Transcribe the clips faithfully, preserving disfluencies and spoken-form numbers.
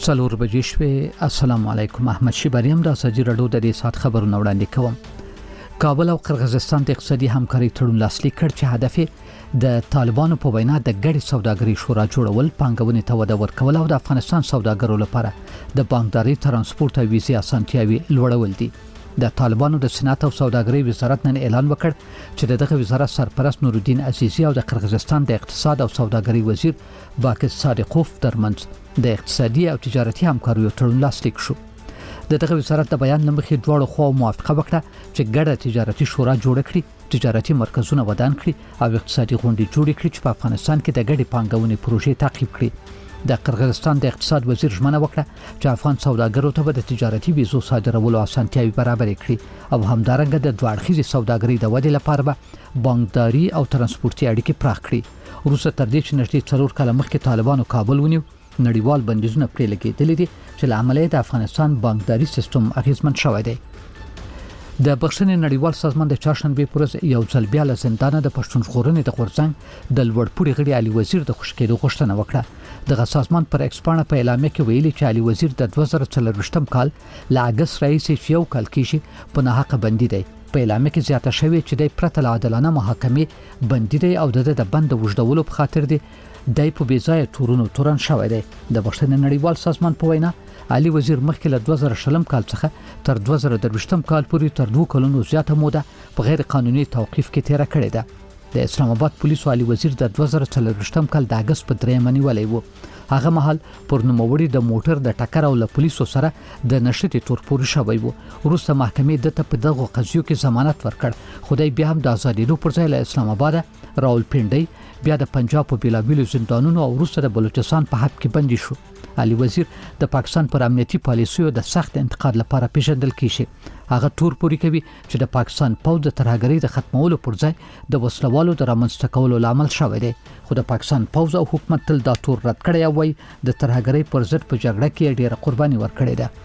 څلور بجې شوې. السلام علیکم. احمد شیبریم د سجی رډو د دې سات خبرونه وړاندې کوم. کابل او قرغیزستان د اقتصادي همکاري تړون لاسلیک کړ چې هدف د طالبانو په وینا د ګډ سوداګري شورا جوړول، پانګونې ته وده ورکول او د افغانستان سوداګرو لپاره د بانکداري، ترانسپورت او ویزې اسانتیاوي لوړول دي. د طالبانو د صنعت او سوداګرۍ وزارت نن اعلان وکړ چې دغه وزارت سرپرست نورالدین عزیزی او د قرغیزستان د اقتصاد او سوداګرۍ وزیر باقر صادقوف ترمنځ د اقتصادي او تجارتي همکاریو تړون لاسلیک شو. دغه وزارت د بیان لمخې دواړو خواو موافقه وکړه چې ګډه تجارتي شورا جوړ کړي، تجارتي مرکزونه ودان کړي او اقتصادي غونډې جوړې کړي چې په افغانستان کې د ګډې پانګونې پروژې تعقیب کړي. د قرغیزستان د اقتصاد وزیر ژمنه وکړه چې افغان سوداګرو ته د تجارتي ویزو صادرولو اسانتیاوي برابر کړي او همدارنګه د دوه اړخیزې سوداګرۍ د ودې لپاره به بانکداري او ترانسپورتي اړیکې پراخ کړي. وروسته تر دې چې نږدې څلور کاله مخکې طالبانو کابل ونیو، نړیوال بندیزونه پرې لګېدلي دي چې له امله د افغانستان بانکداري سیستم اغیزمن شوی دی. د بخښنې نړیوال سازمان د چهارشنبه پر ورځ یو ځل بیا له زندانه د پښتون ژغورنې د غورځنګ د لوړپوړي غړي علي وزیر د خوشی کېدو غوښتنه وکړه. دغه سازمان پر ایکسپانه په اعلامیه کې ویلي چې علي وزیر د دوه زره څلرویشتم کال له اگست راهیسې یو کال کې په ناحقه بندي دی. په اعلامیه کې زیاته شوې چې د پرته له عادلانه محاکمې بندي دی او د د بند وژدولو په خاطر دی د په بیځای تورونو تورن شوی دی. د بخښنې نړیوال سازمان په وینا علي وزیر مخکې له دوه زره شلم کال څخه تر دوه زره درویشتم کال پورې تر دوه کلونو زیاته موده په غیر قانوني توقیف کې تیر کړې ده. د اسلام آباد پولیسو علي وزیر د دوه زره څلرویشتم کال د اگست په درېمه نیولې وو. هغه مهال پر نوموړي د موټر د ټکر او له پولیسو سره د نشټي تور پورې شوی وو. وروسته محکمې د ته په دغه قضیو کې ضمانت ورکړ، خدای بیا هم د ازادېدو پر ځای له اسلام آباد، راولپنډۍ، بیا د پنجاب په بیلابیلو زندانونو او وروسته د بلوچستان په حبس کې بندي شو. علي وزیر د پاکستان پر امنیتي پالیسیو د سخت انتقاد لپاره پیژندل کیږي. هغه تور پوري کوي چې د پاکستان پوځ د ترهګرۍ د ختمولو پر ځای د وسلوالو د رامنځته کولو لامل شوی دی. خو د پاکستان پوځ او حکومت تل دا تور رد کړی او وایي د ترهګرۍ پر ضد په جګړه کې ډېره قرباني ورکړې ده.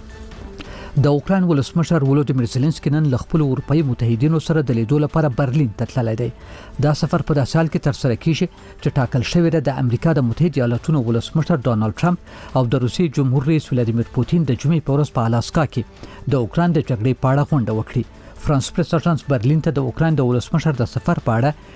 د اوکراین ولسمشر ولودیمیر زيلنسکي نن له خپل اروپאי متحدینو سره د لیدو لپاره برلین ته تللی دی. دا سفر په داسې حال کې ترسره کیږي چې ټاکل شوی دی د امریکا د متحده ایالاتونو ولسمشر ډانلډ ټرمپ او د روسیې جمهور رئیس ولادیمیر پوتین د جمعې په ورځ په الاسکا کې د اوکراین د جګړې په اړه غونډه وکړي. فرانس پریس اژانس برلین ته د اوکراین د ولسمشر د سفر په اړه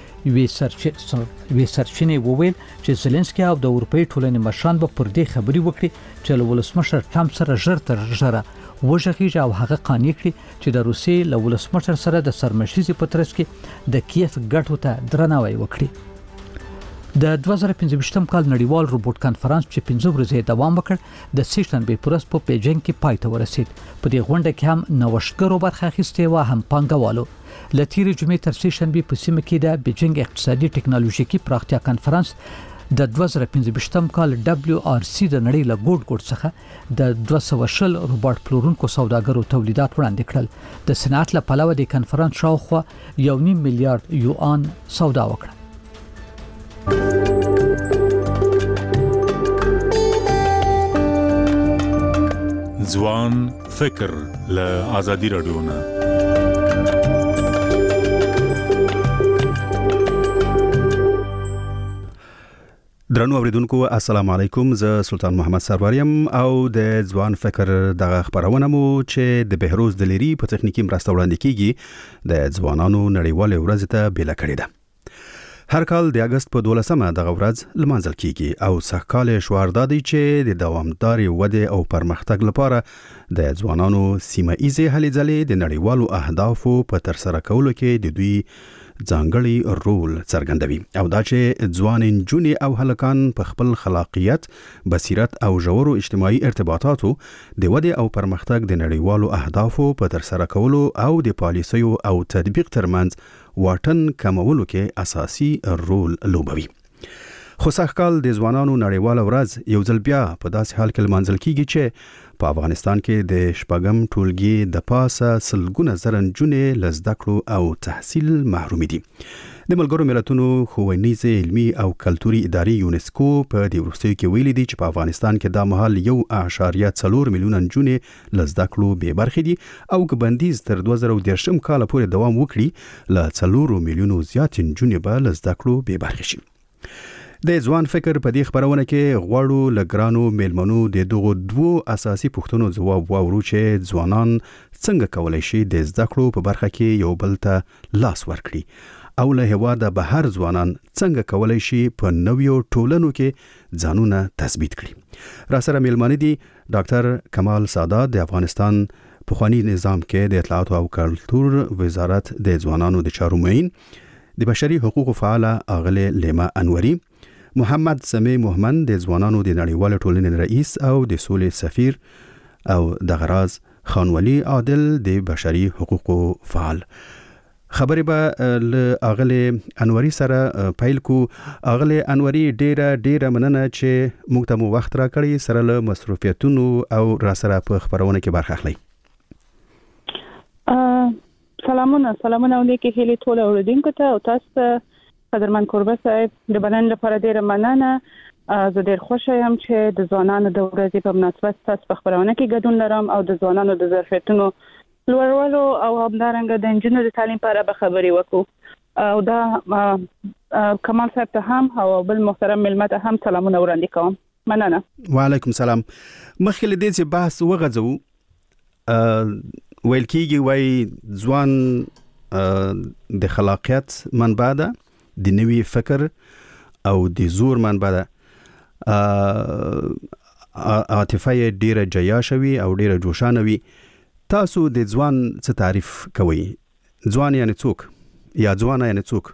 وی سرچینې وویل چې زيلنسکي او د اروپאי ټولنې مشران به پر دې خبري وکړي چې له ولسمشر ټرمپ سره ژر تر ژره وژغیږي او هغه قانع کړي چې د روسیې له ولسمشر سره د سرمشریزي په ترڅ کې د کیف ګټو ته درناوی وکړي. د دوه زره پنځه کال نړیوال روبوټ کانفرنس چې پنځه ورځې دوام وکړ د سه شنبه پر ورځ په بیجینګ کې پای ته ورسید. په دې غونډه کې هم نوښتګرو برخه اخیستې و، هم پانګوالو. له تیرې جمعې تر سه شنبه په سیمه کې د بیجینګ اقتصادي ټکنالوژیکي پراختیا کانفرنس د دوه زره پنځه کال دبليو آر سي د نړۍ له ګوټ ګوټ څخه د دوه سوه شل روبوټ پلورونکو سوداګرو تولیدات وړاندې کړل. د صنعت له پلوه د کانفرنس شاوخوا یو نیم میلیارډ یوان سودا وکړه. ځوان فکر له آزادي رادیو نه. درنو اوریدونکو السلام علیکم. زه سلطان محمد سروریم او د ځوان فکر دغه خبرونه مو چې د بهروز د لری په تخنیکی مرسته وړاندې کیږي د ځوانانو نړیواله ورځ ته بیل کړی ده. هر کال د اگست په دولسمه دغه ورځ لمانځل کیږي او سږکال شعار دادی چې د دوامدار وده او پرمختګ لپاره د ځوانانو سیمه ایزه هلې ځلې د نړیوالو اهدافو په ترسره کولو کې د دوی ځانګړي رول څرګندوي او دا چې ځوان نجونې او هلکان په خپل خلاقیت، بصیرت او ژورو اجتماعي ارتباطاتو د ودې او پرمختګ د نړیوالو اهدافو په ترسره کولو او د پالیسیو او تطبیق ترمنځ واټن کمولو کې اساسي رول لوبوي. خو سږکال د ځوانانو نړیواله ورځ یو ځل بیا په داسې حال کې لمانځل کیږي چې په افغانستان کې د شپږم ټولګي د پاسه سلګونه زره نجونې له زده کړو او تحصیل محروم دي. د ملګرو ملتونو ښوونیزې، علمي او کلتوري ادارې یونسکو په دې وروستیو کې ویلي دي چې په افغانستان کې دا مهال یو اعشاریه څلور میلیونه نجونې له زده کړو بې برخې دي او که بندیز تر دوه زره دېرشم کاله پورې دوام وکړي له څلورو میلیونو زیات نجونې به له زده کړو بې برخې شي. د ځوان فکر په دې خبرونه کې غواړو لګرانو میلمنو د دغو دوو اساسي پوښتنو ځواب واورو چې ځوانان څنګه کولای شي د زده کړو په برخه کې یو بل ته لاس ورکړي او له هواده بهر ځوانان څنګه کولای شي په نویو ټولنو کې ځانونه تثبیت کړي. را سره میلمانه دي ډاکټر کمال سادات د افغانستان پخوانی نظام کې د اطلاعات او کلتور وزارت د ځوانانو د چارو معین، د بشري حقوقو فعاله اغله لیما انوري، محمد سمی محمد د ځوانانو د نړیوال ټولنې رئیس او د سولې سفیر، او د غراز خانولی عادل د بشري حقوقو فعال. خبرې به له اغله انوري سره پیل کو. اغله انوري ډیره ډیره مننه چې موږ ته مو وخت راکړی، سره له مصروفیتونو او را سره په خبرونه کې برخه اخلي. سلامونه سلامونه علیکم هلي ټول اوریدونکو ته او تاسو قدرمن کوربه صاحب د بلنې لپاره ډیره مننه. زه ډیر خوشی یم چې د ځوانانو د ورځې په مناسبت تاسو په خبرونه کې ګډون لرم او د ځوانانو د ظرفیتونو لوړولو او همدارنګه د انجینر د تعلیم په اړه به خبرې وکړو او دا کمال صاحب ته هم او بل محترم ملمت هم سلامونه وړاندې کوم. مننه. وعلیکم سلام. مخکې له دې چې بحث وغځو، ویل کېږي وای ځوان د خلاقیت منبع ده، د نوي فکر او د زور منبع ده. عاطفه ډیره جیاشه وي او ډیره جوشانه وي. تاسو د ځوان څه تعریف کوئ؟ ځوان یعنی څوک یا ځوانه یعنی څوک؟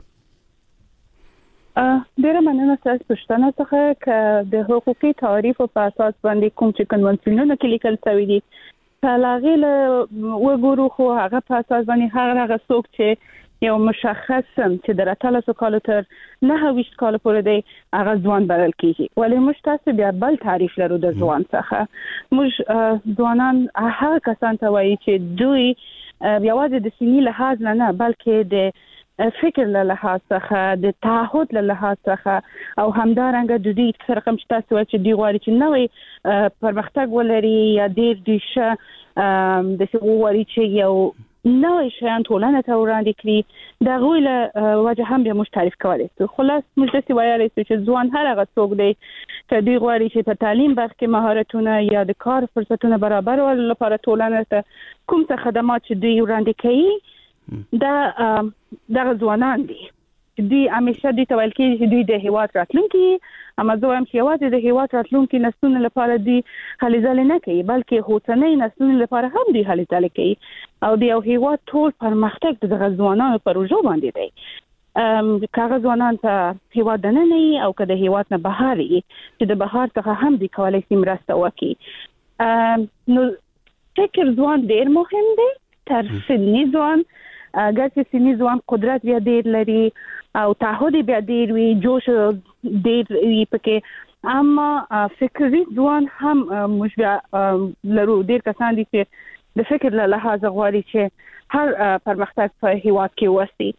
ډیره مننه تاسو پښتنه څخه ک د حقوقي تعریف په اساس باندې کوم چې کنونسیونونه کې لیکل شوی دي لاغیل وګورو خو هغه په اساس باندې هغه هغه څوک چې یو مشخص چې د اتلسو کالو تر نه ویشت کال پورې دی هغه ځوان بلل کیږي. ولې موږ تاسو بیا بل تعریف لرو د ځوان څخه. موږ ځوانان هغه کسان ته وایي چې دوی یوازې د سنی لحاظ نه نه بلکې د فکر له لحاظ څخه، د تعهد له لحاظ څخه او همدارنګه د دې سره کوم چې تاسو وایي چې دی غواړي چې نوې پرمختګ ولري یا ډیر دیشه د څه وایي چې یو نوې شیان ټولنه ته وړاندې کړي، دا غوی له وجه هم به موږ تعریف کولی. خلاص موږ داسې ویلی شو چې ځوان هر هغه څوک دی چې دوی غواړي چې په تعلیم برخه کې مهارتونه یا د کار فرصتونه برابرولو لپاره ټولنه ته کوم څه خدمات چې دوی وړاندې کوي دا دغه ځوانان دي. دوی همیشه دوی ته ویل کېږي چې دوی د هیواد راتلونکي، اما زه وایم چې یوازې د هیواد راتلونکي نسلونو لپاره دوی هلې ځلې نه کوي بلکې اوسنۍ نسلونو لپاره هم دوی هلې ځلې کوي او د یو هیواد ټول پرمختګ د دغه ځوانانو پروژو باندې دی. که هغه ځوانان ته هیواد دننه وي او که د هیواد نه بهر وي چې د بهر څخه هم دوی کولی شي مرسته وکړي. نو فکر ځوان ډېر مهم دی تر سني ځوان. اگر چې سني ځوان قدرت بیا ډېر لري او تعهد بیا ډېر وي، جوش ډېر وي پکې، اما فکري ځوان هم موږ بیا لرو. ډېر کسان دي چې د فکر له لحاظ غواړي چې هر پرمختګ په هیواد کې وسي.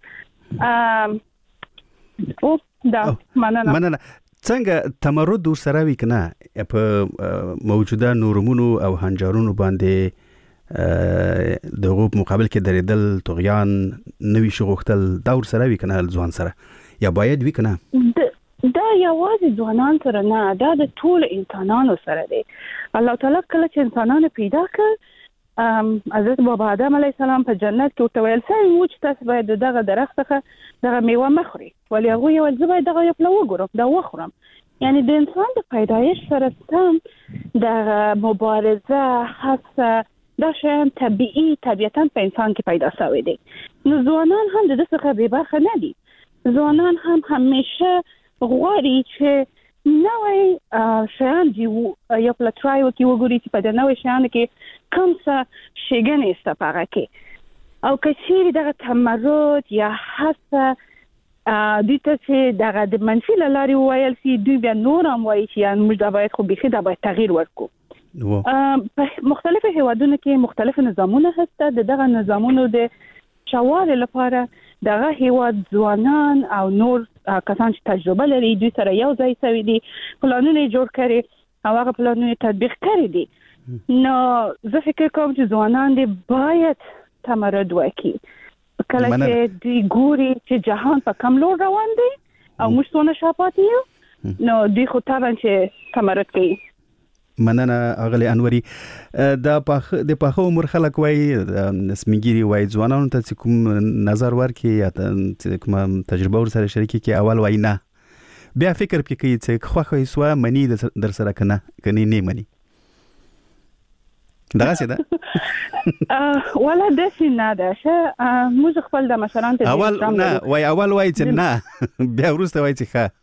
او دا مننه. مننه. څنګه تمرد ورسره وي که نه په موجوده نورمونو او هنجارونو باندې دغه مقابل کې درېدل، طغیان، نوی شغوختل، دا ورسره وي که نه ځوان سره یا باید وي که نه؟ دا یوازې ځوانان سره نه، دا د ټول انسانانو سره دی. الله تعالی کله چې انسانانو پیدا کړ، حضرت بابا آدم علیه السلام په جنت کې ورته ویل شوي وو چې تاسو باید دغه درخت څخه دغه میوه مه خورئ، ولې هغوی یې ویل زه باید دغه یو پله وګورم، دا وخورم. یعنی د انسان د پیدایش سره سم دغه مبارزه، هڅه، دا شیان طبیعي طبیعتاً په انسان کې پیدا شوی دی. نو ځوانان هم د دې څخه بې برخه نه دي. ځوانان هم همیشه غواړي چې نوې شیان دي یو پله ټرای وکړي، وګوري چې په دې نوې شیانو کې کوم څه ښېګڼې شته په هغه کې، او که چیرې دغه تمرد یا هڅه دوی ته چې دغه د منفي له لارې وویل شي، دوی بیا نور هم وایي چې یعنې موږ دا باید خو بیخي دا باید تغییر ورکړو. په مختلفو هیوادونو کې مختلف نظامونه هسته. د دغه نظامونو د شوال لپاره دغه هیواد ځوانان او نور کسان چې تجربه لري دوی سره یو ځای شوي دي، پلانونه جوړ کړي او هغه پلانونه تطبیق کړي دي. نو زه فکر کوم چې ځوانان دې باید تمرد وکړي کله چې دوی ګوري چې جهان په کوم لور روان دی او موږ څونه شاته یو نو دوی خو طبعا چې تمرد کوي. مننه اغلی انوري. د پاخ د پاخه عمر خلک وای سمګيري وای ځوانانو ته کوم نظر ورکي یا کوم تجربه ور سره شریکي کې اول وای نه بیا فکر پکې کوي چې خو خو سوا منی در سره کنه کني نه منی دا څه ده ولا د سینه ده چې موږ خپل د مشران ته اول نه وای اول وای چې نه بیا ورسته وای چې ښه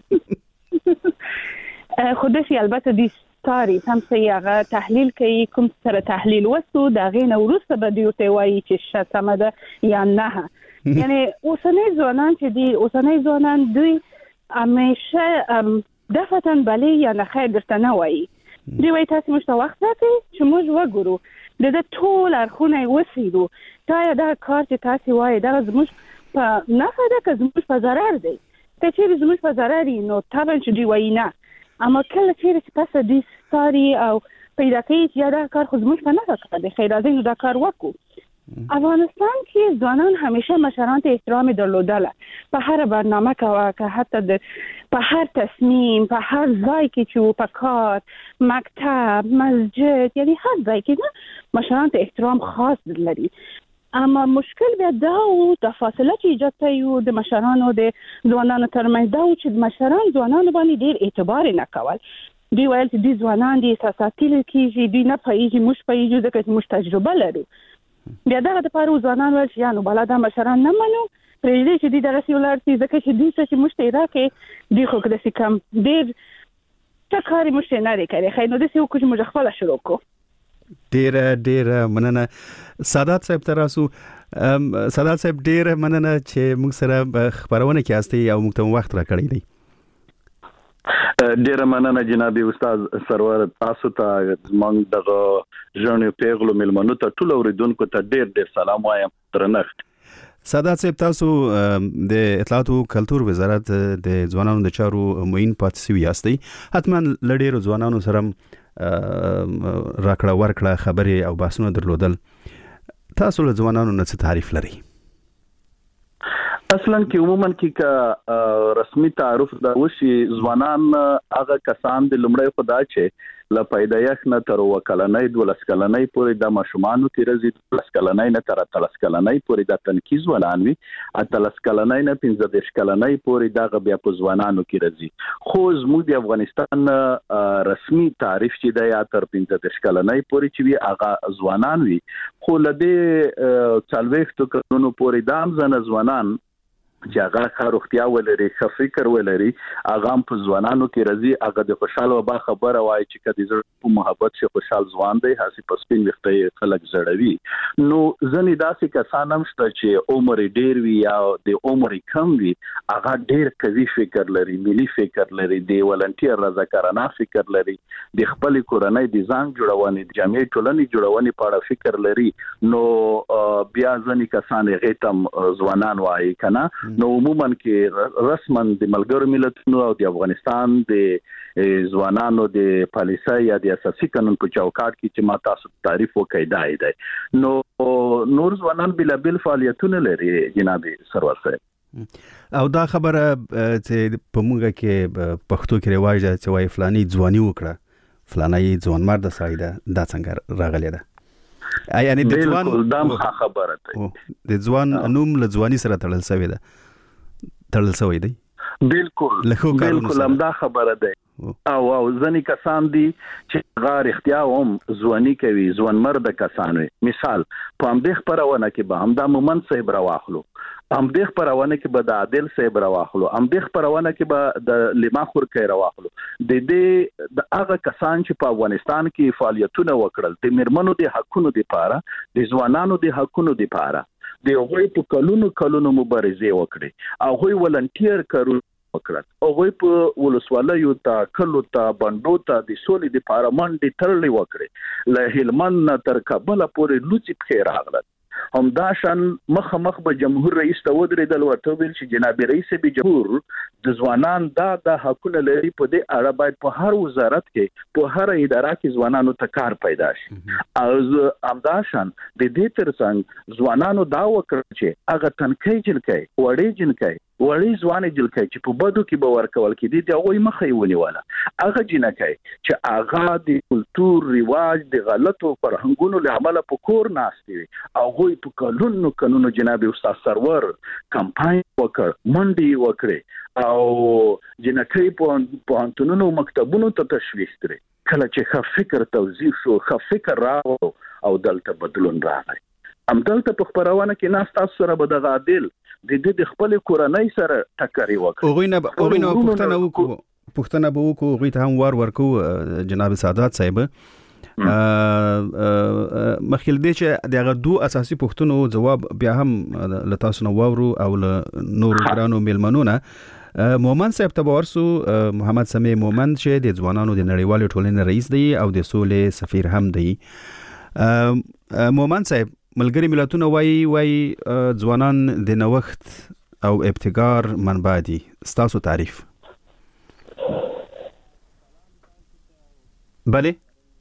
خو د سی البته د ستاري هم سیغه تحلیل کوي کوم سره تحلیل وسو دا غینه ورسته به دی ته وایي چې شتمه ده یا نه. یعنی اوسنۍ ځوانان چې دی اوسنۍ ځوانان دوی همیشه دفتن بلی یا نه خیر درته نه وایي. دی وایي تاسو موږ وخت راکړئ چې موږ وګورو د ټول اړخونه وسیدو دا دا کار چې تاسو وایي دا زموږ په نه فایده که زموږ په ضرر دی که چیرې زموږ په ضرر نو طبعا چې دی وایي نه. اما کله چې پس د ستاري او پیدا کوي چې دا کار خو زموږ په نه راځي د خیر راځي نو دا کار وکړو. افغانستان کې ځوانان همیشه مشران ته احترام درلودل په هر برنامه کې که حتی د په هر تصمیم په هر ځای کې چې په کار مکتب مسجد یعنی هر ځای کې نه مشران ته احترام خاص لري. اما مشکل بیا دا او د فاصله چې ایجاد کوي د مشرانو د ځوانانو ترمنځ دا چې مشران ځوانانو باندې ډیر اعتبار نه کول. دی ویل چې د ځوانان دي احساساتي کېږي دوی نه پېږي موږ پېږو ځکه چې موږ تجربه لرو. بیا دا د پاره ځوانان ول چې یا نو بل دا مشران نه منو پرې دې چې دغه سیولار چې ځکه چې دوی چې موږ ته راکې دی خو کده سي کم ډیر تکاري موږ نه لري کوي خو نو د سیو کوم مجخفه لا شروع کو. ډیر ډیر مننه سادات صاحب تراسو سادات صاحب ډیر مننه چې موږ سره خبرونه کې استه او موږ ته وخت راکړی دی. ډیر مننه جناب استاد سرور تاسو ته موږ دغه ژوند پیغلو ملمنو ته ټول اوریدونکو ته ډیر ډیر سلام وایم درنښت. سادات صاحب تاسو د اطلاعات او کلتور وزارت د ځوانانو د چارو معین پاتې شوی یاستئ حتما لډیر ځوانانو سره راکړه ورکړه خبرې او بحثونه درلودل. تاسو له ځوانانو نه څه تعریف لري؟ اصلا کې عموما کې کا رسمي تعارف دا وشي ځوانان هغه کسان د لمړی خدا چې ل پیدایښت نه تر وکلنۍ د ولسکلنۍ پورې د ماشومانو کې رزي د ولسکلنۍ نه تر تلسکلنۍ پورې د تنکیز ولان وي اتلسکلنۍ نه پنځه د شکلنۍ پورې د بیا په ځوانانو کې رزي. خو زموږ د افغانستان رسمي تعریف چې د یا تر پنځه د شکلنۍ پورې چې وي هغه ځوانان وي. خو لدې څلوېښت کلونو پورې د ځوان ځوانان چې هغه خاروختیا ولري ښه فکر ولري هغه په ځوانانو کې راځي هغه د خوشاله وبا خبره وایي چې کدي زړه په محبت شي خوشحال ځوان دی هسي په سپین وختي خلک زړوي. نو ځنې داسې کسان هم شته چې عمر ډیر وي یا د عمر کم وي هغه ډیر قوي فکر لري ملي فکر لري د ولنټیر رضاکارانه فکر لري د خپل کورنۍ د ځان جوړونې د جامعې ټولنې جوړونې په اړه فکر لري. نو بیا ځنې کسان غیتم ځوانان وایي کنه. نو عموما کې رسما د ملګرو ملتونو او د افغانستان د ځوانانو د پالیسۍ یا د اساسي قانون په چوکاټ کې چې ما تاسو تعریف وکړای دی. نو نور ځوانان بلا بل فعالیتونه لري جناب سرور صاحب. او دا خبره چې په موږ کې پښتو کې رواج دی چې وای فلانی ځواني وکړه فلانی ځوان مرد سړی ده دا څنګه راغلی ده؟ یعنی د ځوان دم خبره ده د ځوان نوم له ځواني سره تړل شوی ده تړل شوی دی. بالکل بالکل هم دا خبره ده. او او ځنې کسان دي چې غار اختیا هم ځواني کوي ځوان مرد کسان وي. مثال په همدې خبرونه کې به همدا مومند صاحب راواخلو همدې خبرونه کې به د عادل صاحب راواخلو همدې خبرونه کې به د لما خورکۍ راواخلو. د دې د هغه کسان چې په افغانستان کې فعالیتونه وکړل د میرمنو د حقونو لپاره د ځوانانو د حقونو لپاره د هغوی په کلونو کلونو مبارزه وکړي او هغوی ولنټیر کارونه وکړل هغوی په ولسوالیو ته کلو ته بندو ته د سولې لپاره منډې تړلې وکړي له هلمند تر کابل پورې لوڅي پخې راغلل. هم دا شان مخ مخ به جمهور رئیس ته ودرېدل ورته ویل چې جناب رئیس به جمهور د ځوانان دا د حقوقو لري په دې اړه باید په هر وزارت کې په هر اداره کې ځوانانو ته کار پیدا شي. او هم دا شان د دې ترڅنګ ځوانانو دا وکړ چې هغه تنکۍ جنکۍ وړې جنکۍ وړي ځوانې جلکې چې په بدو کې به ورکول کېدي د هغوی مخه یې ونیوله. هغه جنکې چې هغه د کلتور رواج د غلطو فرهنګونو له امله په کور ناستې وي، هغوی په کلونو کلونو جناب استاد سرور کمپاین وکړ، منډې وکړې او جنکې په پوهنتونونو مکتبونو ته تشویق کړي. کله چې ښه فکر توضیح شو، ښه فکر راغلو او دلته بدلون راغی. همدلته په خپرونه کې ناست تاسو سره به دغه عادل د دې د خپل کورنۍ سره ټکرې وکړي. هغوی نه هغوی نه پوښتنه وکړو پوښتنه به وکړو هغوی ته هم وار ورکو جناب سعادت صاحب. مخکې دې چې دغه دوه اساسي پوښتنو جواب بیا هم له تاسو نو واورو او له نور ګرانو میلمنو نه. مومن صاحب ته ورسو محمد سمیع مومن چې د ځوانانو د نړیوالې ټولنې رئیس دی او د سولې سفیر هم دی. مومن صاحب، ملګری ملتونه وایي وایي ځوانان د نوښت او ابتکار منبع دي، ستاسو تعریف؟ بله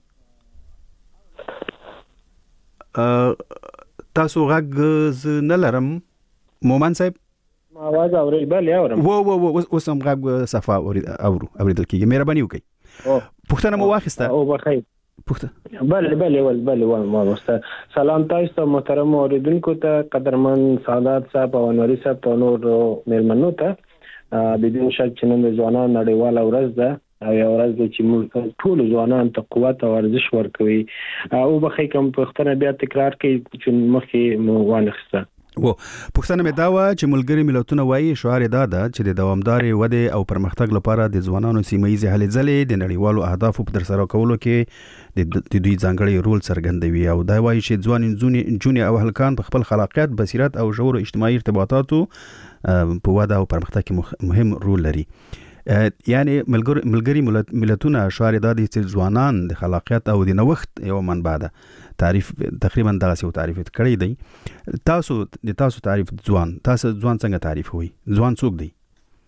تاسو غږ نه لرم مومن صاحب. आवाज اوري؟ بله اورم. و و و اوس هم غږ صفا اوري اورو اوریدل کیږي. مهرباني وکړئ. پوښتنه مو واخیسته؟ او بخیر. پوښتنه بله بله ول بله ول ما واست. سلام تاسو ته محترم اوریدونکو ته، قدرمن سعادت صاحب او انوري صاحب ته نور میلمنو ته بدون شک چې نن د ځوانانو نړیواله ورځ ده او یو ورځ ده چې موږ ټول ځوانان ته قوت او ورزش ورکوي. او بخیر کوم پوښتنه بیا تکرار کړئ چې مخکې مو وانخسته. و پښتنه مې دا و چې ملګری ملتونه وایي شعار دا ده چې د دوامدارې ودې او پرمختګ لپاره د ځوانانو سیمه‌ییزې هلې ځلې د نړیوالو اهدافو په ترسره کولو کې د دوی ځانګړی رول څرګندوي. او دا وایي چې ځوان نجونې او هلکان په خپل خلاقیت، بصیرت او ژورو اجتماعي ارتباطاتو په وده او پرمختګ کې مهم رول لري. یعنی ملګری ملتونه شعار دا دی چې ځوانان د خلاقیت او د نوښت یو منبع ده. تعریف تقریبا دغه یو تعریف کړی دی. تاسو د تاسو تعریف ځوان تاسو ځوان څنګه تعریف وي؟ ځوان څوک دی؟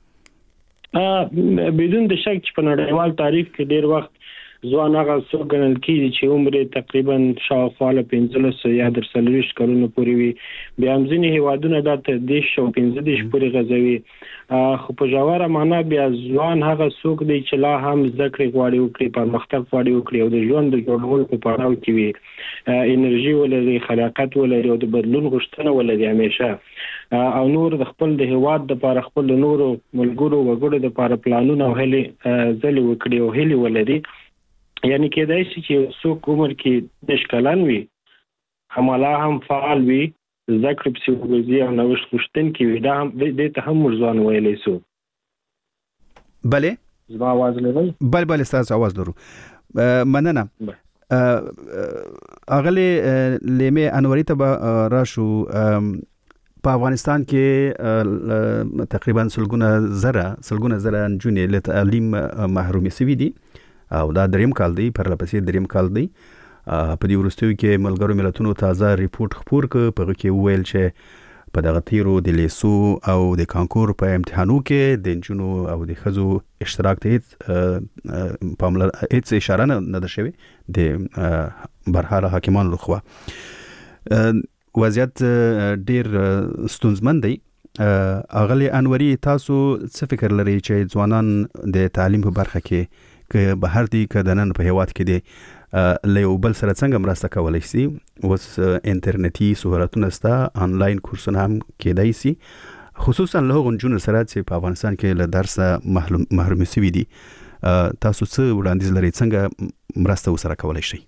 ا بدون د شک چې په نړیوال تعریف کې ډیر وخت ځوان هغه څوک ګڼل کېږي چې عمر تقریبا شاوخوا له پنځلس یا در څلوېښت کلونو پورې وي. بیا هم ځینې هیوادونه دا تر دېرش او پنځه دېرش پورې غځوي. خو په ژوره معنا بیا ځوان هغه څوک دی چې لا هم زده کړې غواړي وکړي، پرمختګ غواړي وکړي او د ژوند د جوړولو په پړاو کې وي، انرژي ولري، خلاقیت ولري او د بدلون غوښتنه ولري همیشه، او نور د خپل د هیواد لپاره، خپل نورو ملګرو وګړو لپاره پلانونه او هلې ځلې وکړي او هلې ولري. یعنی کېدای شي چې څوک عمر کې دېرش کلن وي، همالا هم فعال وي، زده کړې پسې وګرځي او نوښت غوښتونکی وي. دا هم دې ته هم موږ ځوان ویلی سو. بله زما اواز لرئ؟ بله بله ستاسو اواز لرو. مننه. اغلی لیمه انوري ته به راشو. په افغانستان کې تقریبا سلګونه زره سلګونه زره نجونې له تعلیم محرومې شوي دي او دا دریم کال دی، پرلپسې دریم کال دی. په دې وروستیو کې ملګرو ملتونو تازه ریپورت خپور کړ، په هغه کې وویل چې په دغه تیرو د لیسو او د کانکور په امتحانو کې د نجونو او د ښځو اشتراک ته هیڅ پاملر هیڅ اشاره نه ده شوې د برحاله حاکمانو لخوا. وضعیت ډیر ستونزمن دی. اغلی انوري، تاسو څه فکر لرئ چې ځوانان د تعلیم په برخه کې که بهر دي که د نن په هیواد کې دي له یو بل سره څنګه مرسته کولی شي؟ اوس انټرنیټي سهولتونه شته، آنلاین کورسونه هم کېدای شي، خصوصا له هغو نجونو سره چې په افغانستان کې له درسه محرومې شوي دي. تاسو څه وړاندیز لرئ، څنګه مرسته ورسره کولی شئ؟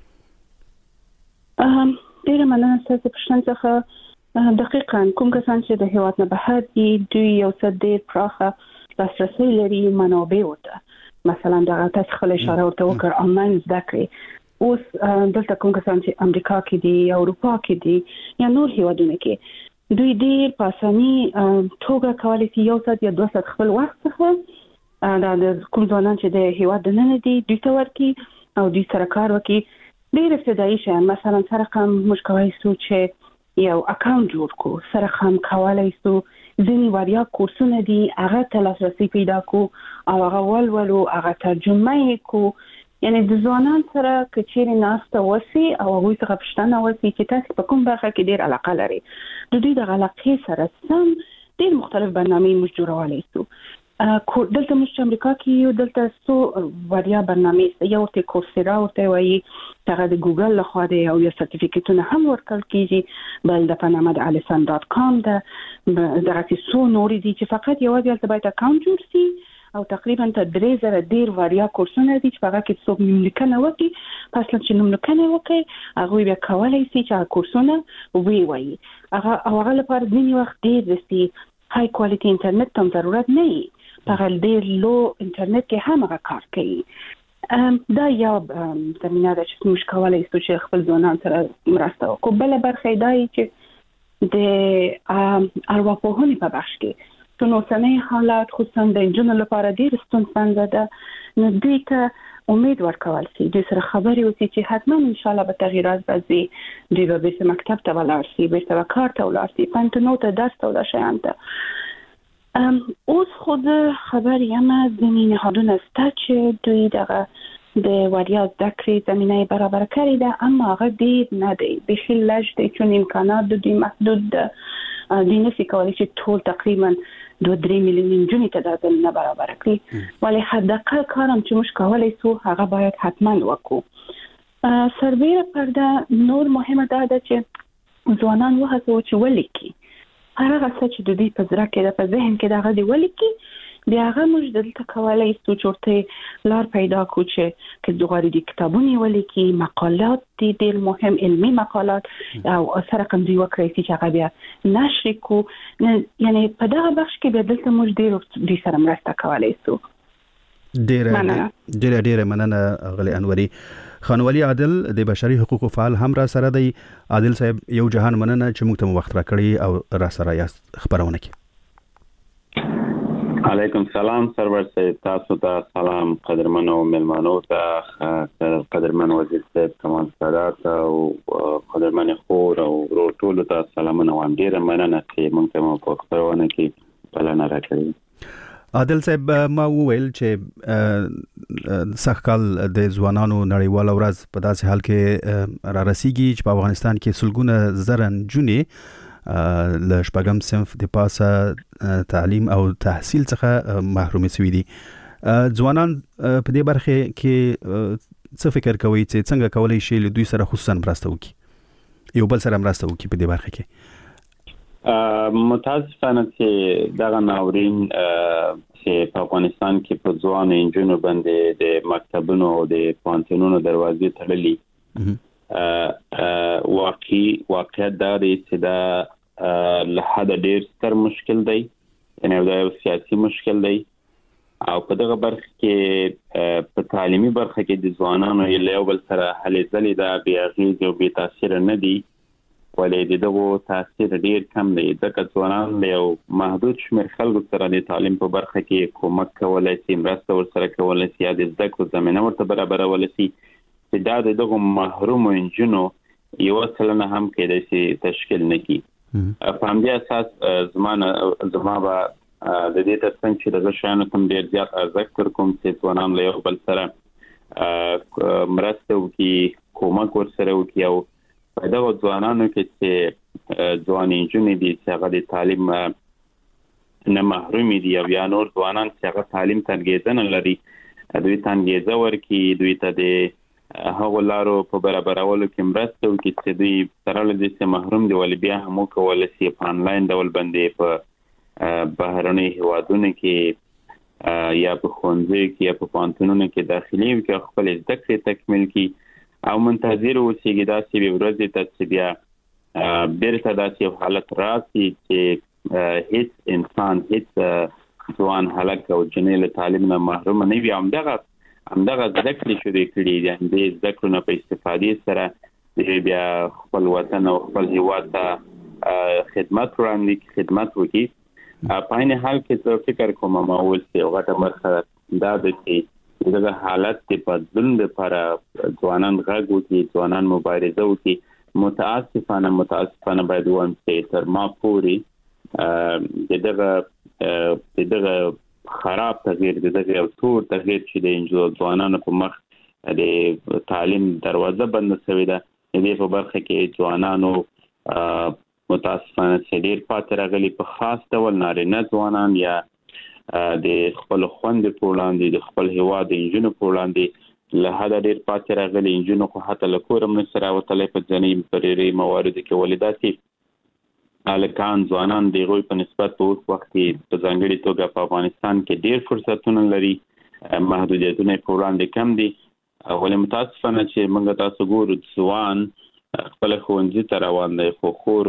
ډېره مننه ستاسو پوښتنې څخه. دقیقاً کوم کسان چې د هیواد نه بهر دي دوی یو څه ډېر پراخه لاسرسی لري منابعو ته. مثلا دغه تاسو خپل اشاره ورته وکړ آنلاین زده کړې. اوس دلته کوم کسان چې امریکا کې دي یا اروپا کې دي یا نور هیوادونه کې، دوی ډېر په اساني توګه کولی شي یو ساعت یا دوه ساعت خپل وخت څخه دا د کوم ځوانان چې د هیواد دننه دي دوی ته ورکړي او دوی سره کار وکړي. ډېر ابتدایي شیان، مثلا سره هم موږ کولی شو چې یو اکاونټ جوړ کړو، سره هم کولی شو ځینې وړیا کورسونه دي هغه ته لاسرسی پیدا کړو او هغه ولولو، هغه ترجمه یې کړو. یعنې د ځوانان سره که چیرې ناسته وسي او هغوی څخه پوښتنه وسي چې تاسو په کوم برخه کې ډېر علاقه لرئ، د دوی د علاقې سره سم ډېر مختلف برنامې موږ جوړولای شو. دلته موږ چې امریکا کې یو دلته څو وړیا برنامې یو ته کورسرا ورته وایي هغه د ګوګل لخوا دی او یا سرټیفیکټونه هم ورکړل کیږي بل د پاناما د الیسان ډاټ کام د دغه څو نورې دي چې فقط یو ځل ته باید اکاونټ جوړ شي او تقریبا تر درې زره ډیر وړیا کورسونه دي چې هغه کې څوک نوملیکنه وکړي پس چې نوملیکنه وکړي هغه بیا کولای شي چې کورسونه وی وایي هغه او هغه لپاره ځینې وخت ډیر دسي های کوالټي انټرنیټ ته ضرورت نه وي په ډیر لو انټرنیټ کې هم هغه کار کوي. دا یو زمينه ده چې موږ کولای شو چې خپل ځوانان سره مرسته وکړو. بل برخه دا چې د ارواپوهنې په بخش کې نو اوسنۍ حالات خصوصا د انجونو لپاره ډیر ستونزمن ده. نو دوی ته امید ورکول شي د سره خبرې وسی چې حتما ان شاء الله به تغییرات راځي. دوی به به مکتب ته ولاړ شي به سره کار ته ولاړ شي پنځه ته درس ته ولاړ شي انت ام اوس خود خبر یم زمین نهادونه ستا چې دوی دغه د وړیا زده کړې زمینه برابر کړې ده اما هغه ډېر نه دی بخیل لږ دی چون امکانات د دوی محدود ده. دوی نشي کولی چې ټول تقریبا دوه درې میلیون نجونې ته د زمینه برابر کړي ولی حداقل کارم چې موږ کولی شو هغه باید حتما وکړو. سربیره پرده نور مهمه ده چې ځوانان وهڅوو چې ولیکي هغه څه چې د دې په زړه کې د په ذهن کې دغه دی ولیکي بیا هغه موږ دلته کولای شو چې لار پیدا کړو چې که دوغاري د کتابونو ولیکي مقالات دي ډېر مهم علمي مقالات او سره کوم دی وکړي چې هغه بیا نشر کو یعنی په دغه بخش کې بیا دلته موږ ډېر د سره مرسته کولای شو. ډېر ډېر ډېر مننه غلي انوري. خانوالي عادل د بشري حقوقو فعال هم را سره دی. عادل صاحب یو جهان مننه چې موږ ته وخت را کړی او را سره یاست خبرونه کې. علیکم سلام سرور صاحب تاسو ته سلام قدرمنو ملمانو ته قدرمن وزیر صاحب کمال سادات او قدرمن خور او ټول ته سلامونه وایم. ډیره مننه چې موږ ته په خبرونه کې بلنه راکړئ. عادل صاحب ما وویل چې سخکال د ځوانانو نړیواله ورځ په داسې حال کې را رسیږي چې په افغانستان کې سلګونه زرن جونې له شپږم صنف د پاسه تعلیم او تحصیل څخه محروم شوي دي. ځوانان په دې برخه کې څه فکر کوي چې څنګه کولای شي له دوی سره خصوصا مرسته وکړي یو بل سره مرسته وکړي په دې برخه کې؟ متاسفانه چې دغه ناورین چې په افغانستان کې په ځوان انجونو باندې د مکتبونو او د پوهنتونونو دروازې تړلې واقعي واقعیت دا دی چې دا له حد ډیر ستر مشکل دی یعنی دا یو سیاسي مشکل دی او په دغه برخه کې په تعلیمي برخه کې د ځوانانو یو بل سره هلې ځلې دا بې اغېزې او بې تاثیره نه دي ولې دغه تاثیر ډیر کم دی ځکه ځوانان له یو محدود شمېر خلکو سره د تعلیم په برخه کې کومک کولای شي مرسته ورسره کولای شي یا د زده کړو زمینه ورته برابرولای شي چې دا دغه محروم انجونو یو سلنه هم کېدای شي تشکیل نه کړي. په همدې اساس زمانه زما به د دې ترڅنګ چې دغه شیانو ته ډیر زیات ارزښت ورکوم چې ځوانان له یو بل سره مرسته وکړي کومک ورسره وکړي او په دغه ځوانانو کې چې ځوان انجونې دي چې هغه د تعلیم نه محروم دي او یا نور ځوانان چې هغه تعلیم ته انګېزه نه لري دوی ته انګېزه ورکړي دوی ته د هغو لارو په برابرولو کې مرسته وکړي چې دوی سره له دې چې محروم دي ولې بیا هم وکولی شي په انلاین ډول باندې په بهرنیو هیوادونو کې یا په ښوونځیو کې یا په پوهنتونونو کې داخلي وکړي خپلې زده کړې تکمیل کړي او منتظر اوسېږي داسې یوې ورځې ته چې بیا بیرته داسې یو حالت راشي چې هیڅ انسان هیڅ ځوان هلک او جنۍ له تعلیم نه محروم نه وي. همدغه همدغه زده کړې شروع کړي دي همدې زده کړو نه په استفادې سره دوی بیا خپل وطن او خپل هیواد ته خدمت وړاندې خدمت وکړي. په عین حال کې زه فکر کوم ما وویل چې یو غټه برخه دا ده چې دغه حالت د بدلون لپاره ځوانان غږ وکړي ځوانان مبارزه وکړي. متاسفانه متاسفانه باید وایم چې تر ما پورې دغه دغه خراب تغییر دغه یو تور تغییر چې د ځوانانو په مخ د تعلیم دروازه بند شوې ده دې په برخه کې ځوانانو متاسفانه چې ډیر پاتې راغلي په خاص ډول نارینه ځوانان یا د خپل خوند په وړاندې د خپل هیواد د انجونو په وړاندې له حد ډیر پاتې راغلي انجونو خو حتی له کوره من سره وتلې په ځنې پرېری موارد کې ولیداتي الکان ځوانان د غوي په نسبت په وخت کې په ځانګړي توګه په افغانستان کې ډیر فرصتونه لري محدودیتونه په وړاندې کم دي ولې متاسفانه چې موږ تاسو ګورو ځوان خپل خوندې ته روان دی خو خور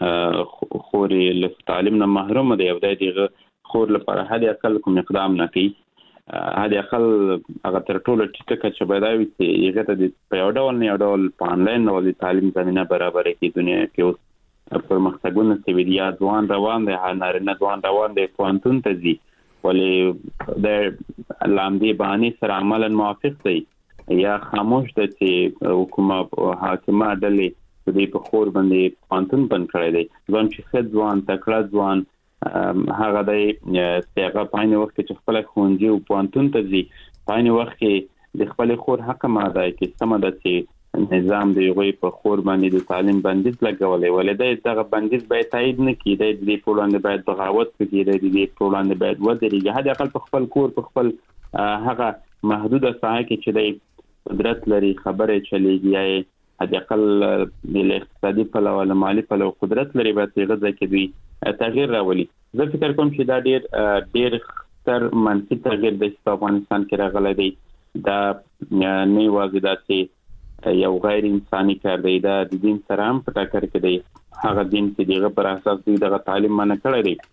خوري له تعلیم نه محروم دی او د دې خور لپاره هدي اقل کوم اقدام نه کوي هدي اقل هغه تر ټولو ټیټه کچه پیدا وي چې یو ته د په ډول نه ډول په انلاین ډول تعلیم زمينه برابر کړي دنیا کې پرمختګونه چې ویډیا ځوان روان دي هنرنه ځوان روان دي کوانتون ته ځي ولې د لامدي باندې سره عملاً موافق دي یا خاموش دي چې حکومت حاکمه ډلې د په خور باندې کوانتون بند کړی دي ځوان چې خد ځوان تکړه ځوان هغه د هغه پاینه وخت چې خپل خونځي او کوانتون ته ځي پاینه وخت کې د خپل خور حق ماده کې سم ده چې نظام دی غوي په خور باندې د تعلیم بندیز لګولې ولې دغه بندیز باید تایید نه کیږي د دې په وړاندې باید بغاوت وکړي د دې په وړاندې باید ودرېږي هدا اقل په خپل کور په خپل هغه محدوده ساحه کې چې د قدرت لري خبره چلیږي یا هدا اقل د اقتصادي په لور مالی په لور قدرت لري باید هغه ځکه دوی تغییر راولي زه فکر کوم چې دا ډېر ډېر تر منفي تغییر د افغانستان کې راغلی دی دا نه واځي چې یو غیر انساني کار دی دا د دین سره هم په ټاکر کې دی هغه دین چې دغه پر اساس دی دغه تعلیم منع کړی دی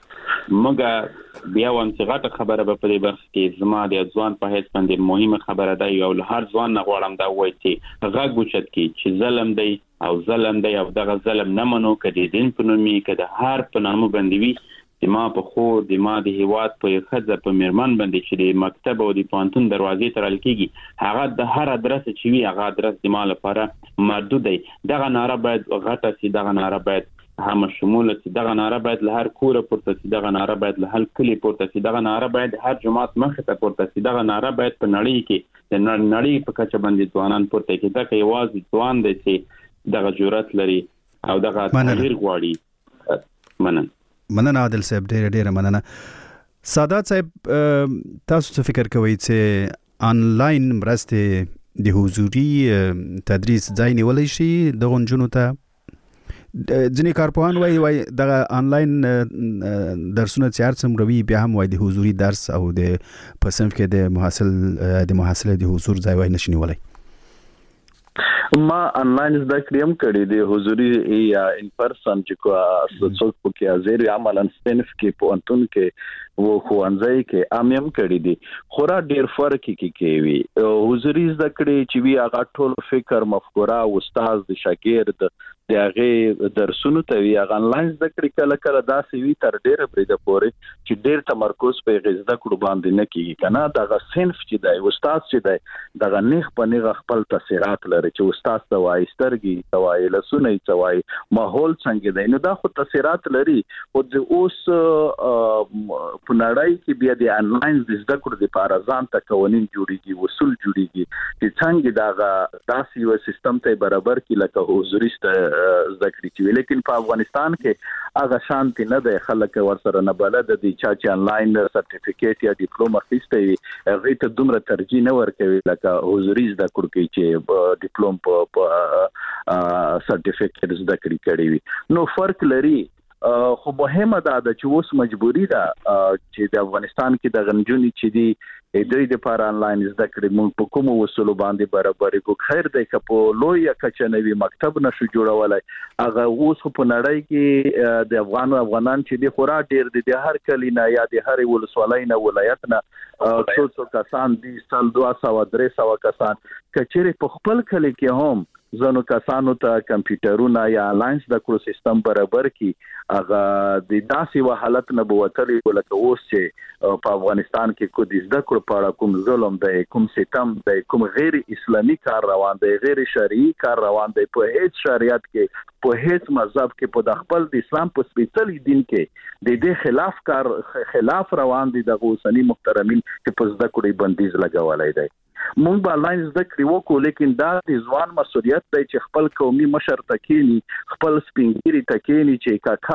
موږ بیا وان چې غټه خبره به په دې برخه کې زما د ځوان په هیڅ باندې مهمه خبره ده یو له هر ځوان نه غواړم دا وایي چې غږ وچت کې چې ظلم دی او ظلم دی او دغه ظلم نه منو کړي دین په نومي کړه هر په نامو باندې وي د ما په خو د ما د هیواد په خزه په میرمن باندې چې د مکتب او د پانتون دروازې ترل کیږي هغه د هر ادرس چې وی هغه ادرس د ما لپاره محدود دی دغه ناره باید غټه سي دغه ناره باید هم شموله سي دغه ناره باید له هر کوره پورته سي دغه ناره باید له هر کلی پورته سي دغه ناره باید هر جماعت مخه ته پورته سي دغه ناره باید په نړۍ کې د نړۍ په کچه باندې ځوانان پورته کې دا کې واځي ځوان دي چې دغه جرأت لري او دغه تغییر غواړي مننه مننه عادل صاحب ډېر ډېر مننه سادات صاحب تاسو څه فکر کوئ چې آنلاین مرسته د حضوري تدریس ځای نیولی شي د غونجونو ته ځینې کارپوهان وایي وایي دغه آنلاین درسونه چې هر څومره وي بیا هم وایي د حضوري درس او د په صنف کې د محصل د محصله د حضور ځای وایي نشي نیولی ما انلاین زده کړم کړي د حضوري یا ان پرسن چې کو څوک پکې حاضر عملاً صنف کې پونتون کې وو خوانځي کې امیم کړي دي خورا ډیر فرق کې کوي حضوري زده کړي چې وی هغه ټول فکر مفکوره او استاد د شاګرد د هغه درسونو ته وی هغه انلاین زده کړي کله کله داسې وی تر ډیر بریده پورې چې ډیر تمرکز په غزده کړو باندې نه کیږي کنه دغه صنف چې دی استاد چې دی دغه نیخ په نیغه خپل تاثیرات لري چې استاد ته وایي سترګي توای لسونه توای ماحول څنګه دی نو دا خو تاثیرات لري او د اوس په نړۍ کې بیا د انلاین زده کړو لپاره ځان ته قوانين جوړيږي اصول جوړيږي چې څنګه دا داسې یو سیستم ته برابر کی لکه حضوري زده کړې چې لیکن په افغانستان کې هغه شانتي نه ده خلک ورسره نه بلد دي چې انلاین سرټیفیکیټ یا ډیپلوما اخیسته وي هغه ته دومره ترجیح نه ورکوي لکه حضوري زده کړو کې چې ډیپلوم په سرټیفیکیټ زده کړی کړی وي نو فرق لري خو مهمه ده چې اوس مجبوری ده چې د افغانستان کې د غنجونی چې دی دوی د لپاره انلاین زده کړې مونږ په کومو وسلو باندې برابرې کو خیر دی که په لوی کچنوي مکتب نشو جوړولای هغه اوس په نړۍ کې د افغان افغانان چې د خورا ډیر دي د هر کلی نه یا د هر ولسوالۍ نه ولایت نه څو څو کسان دي سل دوه سوه درې سوه کسان کچېرې په خپل کلی کې هم زنو کسانو ته کمپیوټرونه یا الاینس د کړو سیستم برابر کی هغه د داسې و حالت نه بوتلې ولکه اوس چې په افغانستان کې کو د زده کړو په اړه کوم ظلم دی کوم ستم دی کوم غیر اسلامي کار روان دی غیر شرعي کار روان دی په هیڅ شریعت کې په هیڅ مذهب کې په د خپل د اسلام په سپیڅلي دین کې د دې خلاف کار خلاف روان دي د اوسنی محترمین چې په زده کړو بندیز لګولای دی مونږ به آنلاین زده کړې وکړو لیکن دا د ځوان مسؤلیت دی چې خپل قومي مشر تکینی خپل سپینګری تکینی چې کاکا